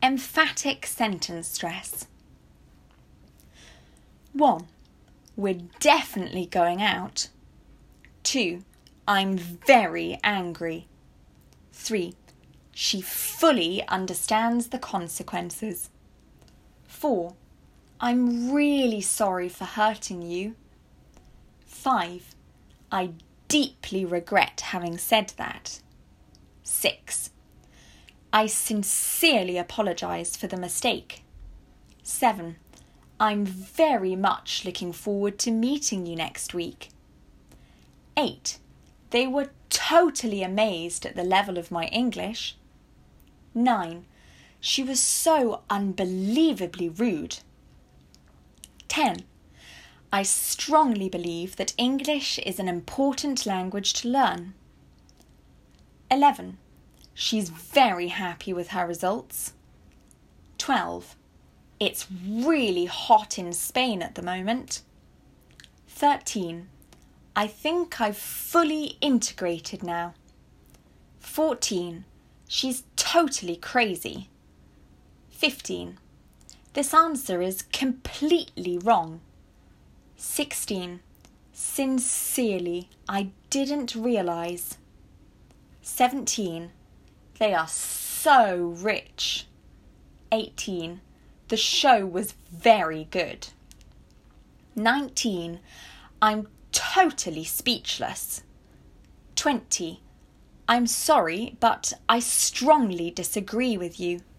Emphatic sentence stress. 1. We're definitely going out. 2. I'm very angry. 3. She fully understands the consequences. 4. I'm really sorry for hurting you. 5. I deeply regret having said that. 6. I sincerely apologise for the mistake. 7. I'm very much looking forward to meeting you next week. 8. They were totally amazed at the level of my English. 9. She was so unbelievably rude. 10. I strongly believe that English is an important language to learn. 11. She's very happy with her results. 12. It's really hot in Spain at the moment. 13. I think I've fully integrated now. 14. She's totally crazy. 15. This answer is completely wrong. 16. Sincerely, I didn't realise. 17. They are so rich. 18. The show was very good. 19. I'm totally speechless. 20. I'm sorry, but I strongly disagree with you.